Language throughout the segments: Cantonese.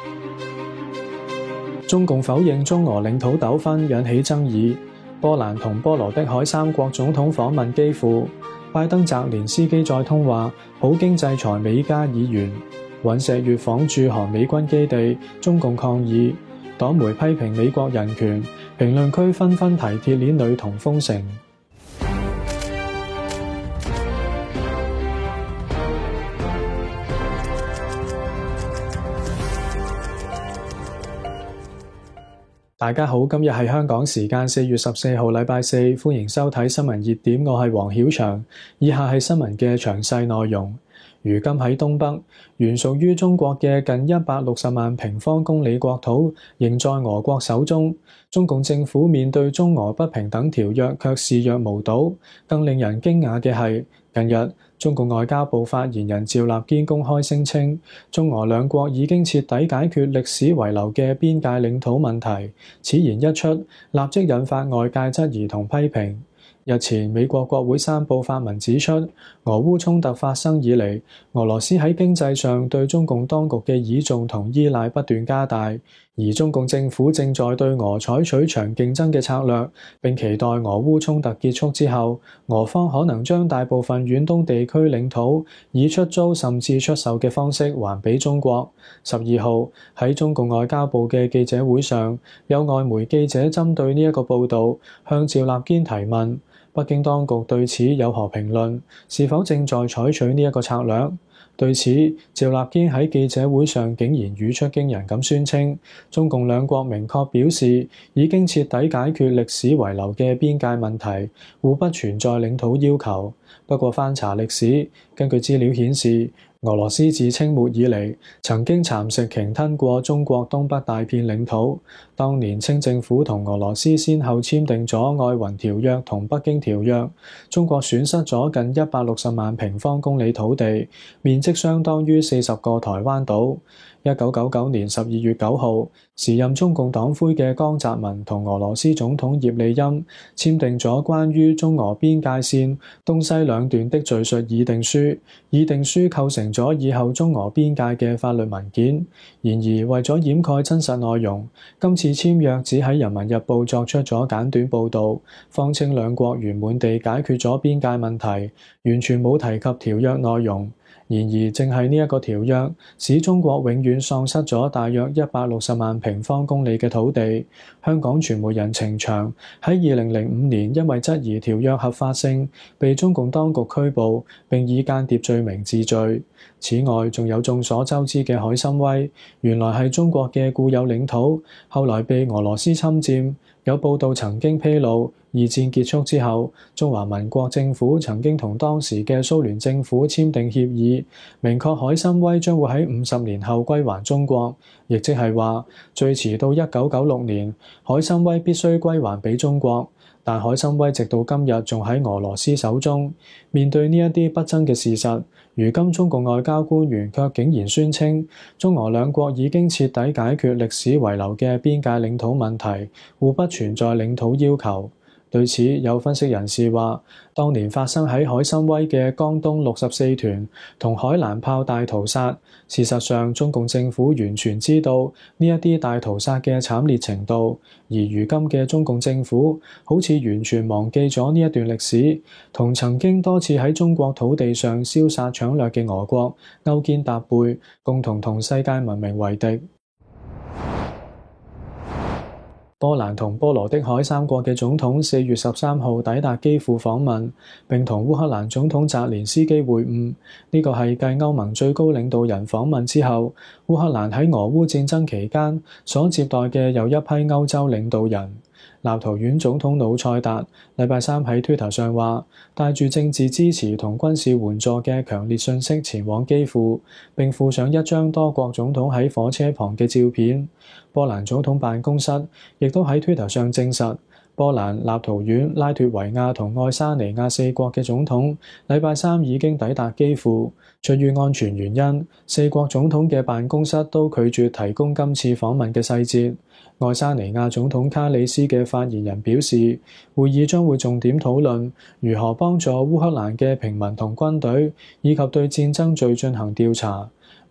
中共否認中俄領土糾紛引起爭議，波蘭同波羅的海三國總統訪問基輔，拜登澤連斯基再通話，普京制裁美加議員，尹錫悅訪駐韓美軍基地，中共抗議，黨媒批評美國人權，評論區紛紛提鐵鏈女童封城。大家好，今日係香港時間4月14號禮拜四，歡迎收睇新聞熱點，我係黃曉翔。以下係新聞嘅詳細內容。如今喺東北，原屬於中國嘅近160萬平方公里國土仍在俄國手中。中共政府面對中俄不平等條約卻視若無睹。更令人驚訝嘅係，近日中共外交部發言人趙立堅公開聲稱，中俄兩國已經徹底解決歷史遺留嘅邊界領土問題。此言一出，立即引發外界質疑同批評。日前，美國國會山報發文指出，俄烏衝突發生以嚟，俄羅斯喺經濟上對中共當局嘅倚重同依賴不斷加大，而中共政府正在對俄採取長競爭嘅策略，並期待俄烏衝突結束之後，俄方可能將大部分遠東地區領土以出租甚至出售嘅方式還俾中國。12號喺中共外交部嘅記者會上，有外媒記者針對呢一個報導向趙立堅提問，北京當局對此有何評論？是否正在採取呢一個策略？對此，趙立堅喺記者會上竟然語出驚人咁宣稱，中共兩國明確表示已經徹底解決歷史遺留嘅邊界問題，互不存在領土要求。不過翻查歷史，根據資料顯示，俄羅斯自清末以嚟，曾經蠶食鯨吞過中國東北大片領土。當年清政府同俄羅斯先後簽訂咗愛雲條約同北京條約，中國損失咗近160萬平方公里土地，面積相當於40個台灣島。1999年12月9號，時任中共黨魁嘅江澤民同俄羅斯總統葉利欽簽訂咗關於中俄邊界線東西兩段的敘述議定書，議定書構成咗以後中俄邊界嘅法律文件。然而為咗掩蓋真實內容，今次簽約只喺《人民日報》作出咗簡短報導，謊稱兩國圓滿地解決咗邊界問題，完全冇提及條約內容。然而正係呢一個條約，使中國永遠喪失咗大約160萬平方公里嘅土地。香港傳媒人程翔喺2005年因為質疑條約合法性，被中共當局拘捕，並以間諜罪名治罪。此外，仲有眾所周知嘅海參崴，原來係中國嘅固有領土，後來被俄羅斯侵佔。有報道曾經披露，二戰結束之後，中華民國政府曾經同當時嘅蘇聯政府簽訂協議，明確海參崴將會喺50年後歸還中國，亦即係話最遲到1996年，海參崴必須歸還俾中國。但海參崴直到今日仲喺俄羅斯手中。面對呢一啲不爭嘅事實，如今中共外交官員卻竟然宣稱，中俄兩國已經徹底解決歷史遺留嘅邊界領土問題，互不存在領土要求。對此，有分析人士話，當年發生喺海參崴嘅江東64團同海蘭炮大屠殺，事實上中共政府完全知道呢一啲大屠殺嘅慘烈程度，而如今嘅中共政府好似完全忘記咗呢一段歷史，同曾經多次喺中國土地上燒殺搶掠嘅俄國勾肩搭背，共同同世界文明為敵。波蘭同波羅的海三國嘅總統4月13號抵達基輔訪問，並同烏克蘭總統澤連斯基會晤。呢個係繼歐盟最高領導人訪問之後，烏克蘭喺俄烏戰爭期間所接待嘅又一批歐洲領導人。立陶宛總統魯塞達禮拜三喺 Twitter 上話，帶住政治支持同軍事援助嘅強烈訊息前往基輔，並附上一張多國總統喺火車旁嘅照片。波蘭總統辦公室亦都喺 Twitter 上證實，波蘭、立陶宛、拉脫維亞同愛沙尼亞4國嘅總統禮拜三已經抵達基輔。出於安全原因，4國總統嘅辦公室都拒絕提供今次訪問嘅細節。愛沙尼亞總統卡里斯嘅發言人表示，會議將會重點討論如何幫助烏克蘭嘅平民同軍隊，以及對戰爭罪進行調查。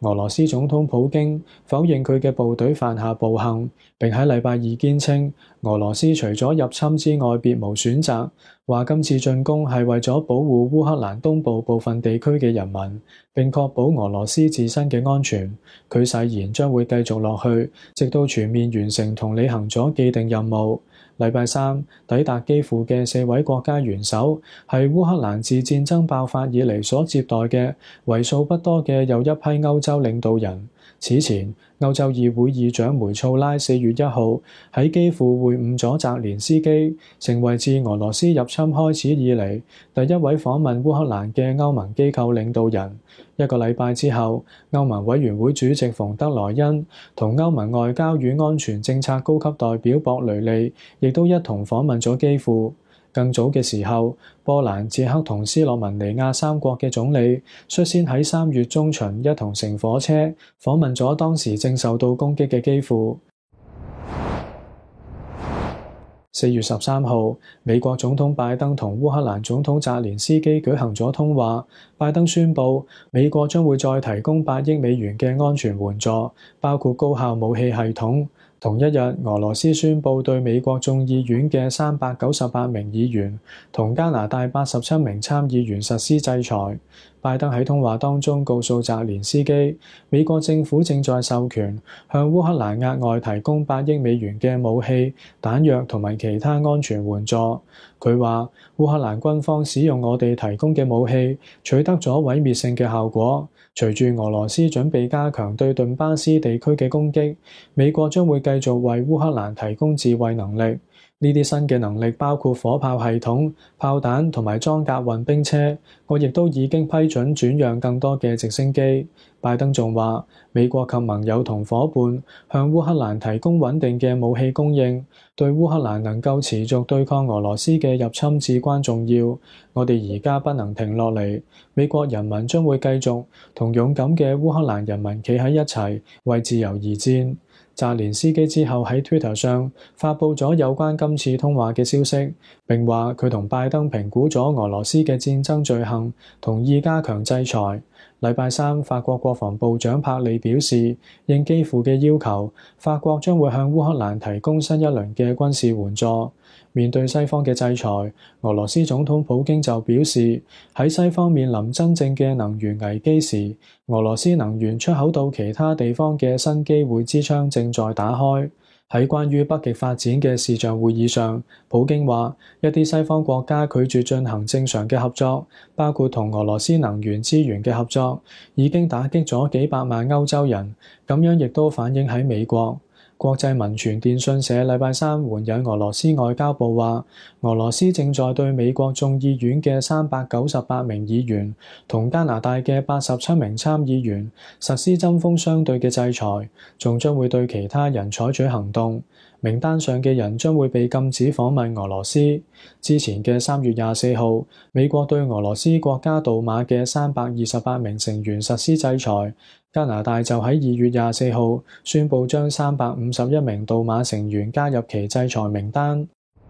俄羅斯總統普京否認佢嘅部隊犯下暴行，並喺禮拜二堅稱俄羅斯除咗入侵之外別無選擇，話今次進攻係為咗保護烏克蘭東部部分地區嘅人民，並確保俄羅斯自身嘅安全。佢誓言將會繼續落去，直到全面完成同履行咗既定任務。禮拜三抵達基輔嘅4位國家元首係烏克蘭自戰爭爆發以嚟所接待嘅為數不多嘅又一批歐洲領導人。此前，歐洲議會議長梅措拉4月1號喺基輔會晤咗澤連斯基，成為自俄羅斯入侵開始以嚟第一位訪問烏克蘭嘅歐盟機構領導人。一個禮拜之後，歐盟委員會主席馮德萊恩同歐盟外交與安全政策高級代表博雷利亦都一同訪問咗基輔。更早嘅時候，波蘭、捷克同斯洛文尼亞3國嘅總理率先喺3月中旬一同乘火車訪問咗當時正受到攻擊嘅基輔。4月13號，美國總統拜登同烏克蘭總統澤連斯基舉行咗通話。拜登宣布，美國將會再提供8億美元嘅安全援助，包括高效武器系統。同一日，俄羅斯宣布對美國眾議院嘅398名議員同加拿大87名參議員實施制裁。拜登喺通話當中告訴澤連斯基，美國政府正在授權向烏克蘭額外提供8億美元嘅武器、彈藥同埋其他安全援助。佢話，烏克蘭軍方使用我哋提供嘅武器，取得咗毀滅性嘅效果。隨住俄羅斯準備加強對頓巴斯地區嘅攻擊，美國將會繼續為烏克蘭提供自衛能力。呢啲新嘅能力包括火炮系統、炮彈同埋裝甲運兵車。我亦都已經批准轉讓更多嘅直升機。拜登仲話，美國及盟友同伙伴向烏克蘭提供穩定嘅武器供應，對烏克蘭能夠持續對抗俄羅斯嘅入侵至關重要。我哋而家不能停落嚟，美國人民將會繼續同勇敢嘅烏克蘭人民企喺一齊，為自由而戰。澤連斯基之後喺 Twitter 上發布咗有關今次通話嘅消息，並話佢同拜登評估咗俄羅斯嘅戰爭罪行，同意加強制裁。禮拜三，法國國防部長帕利表示，應基輔嘅要求，法國將會向烏克蘭提供新一輪嘅軍事援助。面對西方嘅制裁，俄羅斯總統普京就表示，喺西方面臨真正嘅能源危機時，俄羅斯能源出口到其他地方嘅新機會之窗正在打開。喺關於北極發展嘅視像會議上，普京話一啲西方國家拒絕進行正常嘅合作，包括同俄羅斯能源資源嘅合作，已經打擊咗幾百萬歐洲人，咁樣亦都反映喺美國。國際民傳電訊社禮拜三援引俄羅斯外交部話，俄羅斯正在對美國眾議院嘅398名議員同加拿大嘅87名參議員實施針鋒相對嘅制裁，仲將會對其他人採取行動。名單上嘅人將會被禁止訪問俄羅斯。之前嘅3月24號，美國對俄羅斯國家杜馬嘅328名成員實施制裁。加拿大就喺2月24號宣布將351名杜馬成員加入其制裁名單。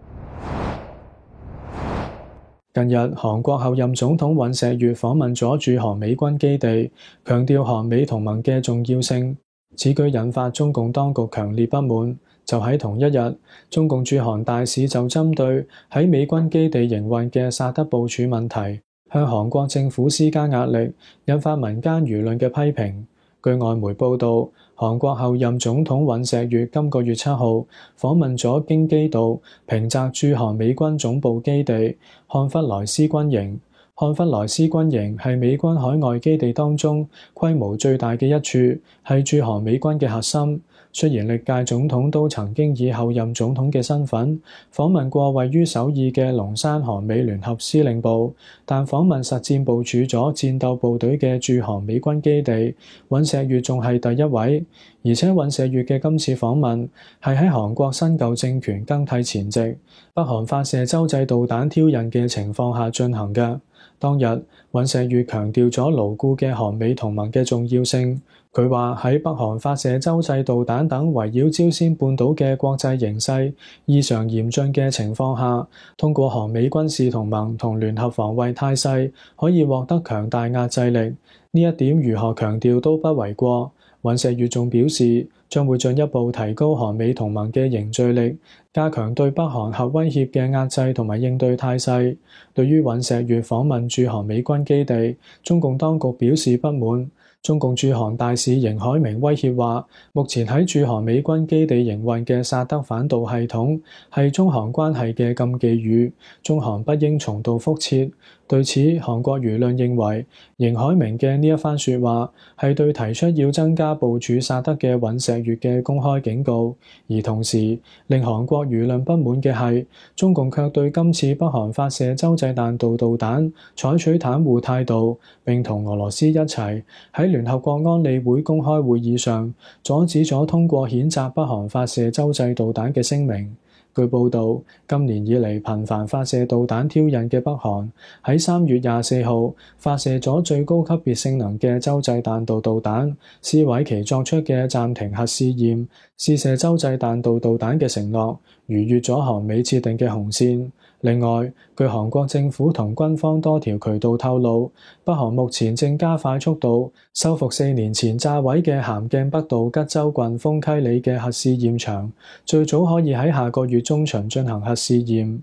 近日，韓國候任總統尹錫悅訪問咗駐韓美軍基地，強調韓美同盟嘅重要性。此舉引發中共當局強烈不滿。就喺同一日，中共駐韓大使就針對喺美軍基地營運嘅薩德部署問題，向韓國政府施加壓力，引發民間輿論嘅批評。據外媒報導，韓國候任總統尹錫悅今個月7號訪問咗京畿道平澤駐韓美軍總部基地漢弗萊斯軍營。漢弗萊斯軍營係美軍海外基地當中規模最大嘅一處，係駐韓美軍嘅核心。雖然歷屆總統都曾經以候任總統嘅身份訪問過位於首爾嘅龍山韓美聯合司令部，但訪問實戰部署咗戰鬥部隊嘅駐韓美軍基地，尹錫悅仲係第一位。而且尹錫悅嘅今次訪問係喺韓國新舊政權更替前夕，北韓發射洲際導彈挑釁嘅情況下進行嘅。 當日，尹錫悅強調咗牢固嘅韓美同盟嘅重要性。佢話喺北韓發射洲際導彈等圍繞朝鮮半島嘅國際形勢異常嚴峻嘅情況下，通過韓美軍事同盟同聯合防衛態勢，可以獲得強大壓制力。呢一點如何強調都不為過。尹錫悅仲表示，將會進一步提高韓美同盟嘅凝聚力，加強對北韓核威脅嘅壓制同埋應對態勢。對於尹錫悅訪問駐韓美軍基地，中共當局表示不滿。中共駐韓大使邢海明威脅話，目前喺駐韓美軍基地營運嘅薩德反導系統係中韓關係嘅禁忌語，中韓不應重蹈覆轍。對此，韓國輿論認為邢海明嘅呢一番説話係對提出要增加部署薩德嘅尹錫悅嘅公開警告，而同時令韓國輿論不滿嘅係中共卻對今次北韓發射洲際彈道導彈採取袒護態度，並同俄羅斯一齊喺聯合國安理會公開會議上阻止咗通過譴責北韓發射洲際導彈嘅聲明。據報導，今年以嚟頻繁發射導彈挑釁嘅北韓，喺3月24號發射咗最高級別性能嘅洲際彈道導彈，撕毀其作出嘅暫停核試驗、試射洲際彈道導彈嘅承諾，逾越咗韓美設定嘅紅線。另外，據韓國政府同軍方多條渠道透露，北韓目前正加快速度修復4年前炸毀嘅咸鏡北道吉州郡豐溪里嘅核試驗場，最早可以喺下個月中旬進行核試驗。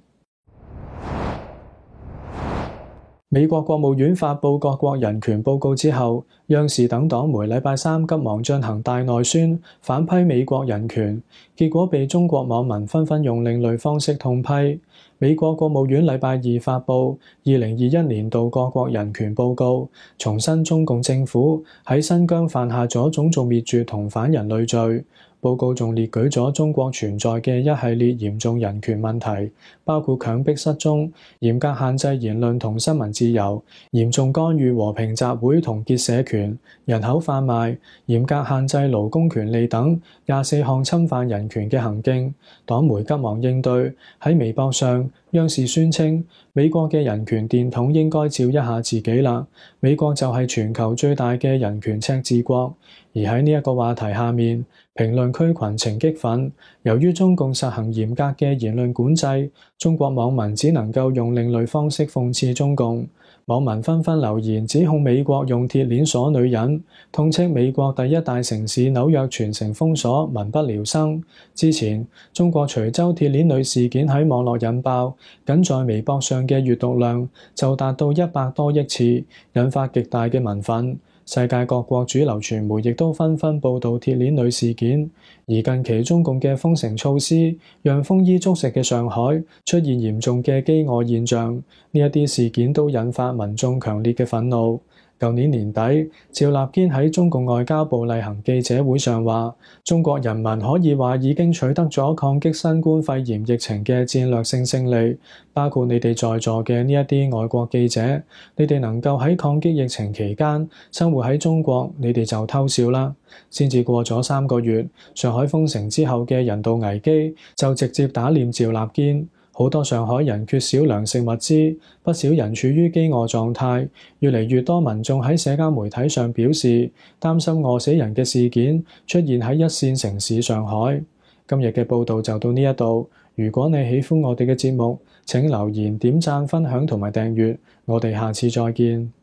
美國國務院發布各國人權報告之後，央視等黨媒禮拜三急忙進行大內宣，反批美國人權，結果被中國網民紛紛用另類方式痛批。美國國務院禮拜二發布2021年度各國人權報告，重申中共政府喺新疆犯下咗種族滅絕同反人類罪。報告仲列舉咗中國存在嘅一系列嚴重人權問題，包括強迫失蹤、嚴格限制言論同新聞自由、嚴重干預和平集會同結社權、人口販賣、嚴格限制勞工權利等24項侵犯人權嘅行徑。黨媒急忙應對，喺微博上，央視宣稱美國嘅人權電筒應該照一下自己啦，美國就係全球最大嘅人權赤字國。而喺呢一個話題下面，評論區群情激憤，由於中共實行嚴格嘅言論管制，中國網民只能夠用另類方式諷刺中共。網民紛紛留言指控美國用鐵鏈鎖女人，痛斥美國第一大城市紐約全城封鎖，民不聊生。之前中國徐州鐵鏈女事件喺網絡引爆，僅在微博上嘅閱讀量就達到100多億次，引發極大嘅民憤。世界各國主流傳媒亦都紛紛報導鐵鏈女事件，而近期中共嘅封城措施，讓豐衣足食嘅上海出現嚴重嘅饑餓現象，呢一啲事件都引發民眾強烈嘅憤怒。舊年年底，趙立堅喺中共外交部例行記者會上話，中國人民可以話已經取得咗抗擊新冠肺炎疫情嘅戰略性勝利，包括你哋在座嘅呢一啲外國記者，你哋能夠喺抗擊疫情期間生活喺中國，你哋就偷笑啦。先至過咗3個月，上海封城之後嘅人道危機就直接打臉趙立堅。好多上海人缺少糧食物資，不少人處於饑餓狀態，越嚟越多民眾喺社交媒體上表示擔心餓死人嘅事件出現喺一線城市上海。今日嘅報道就到呢一度，如果你喜歡我哋嘅節目，請留言、點讚、分享同埋訂閱，我哋下次再見。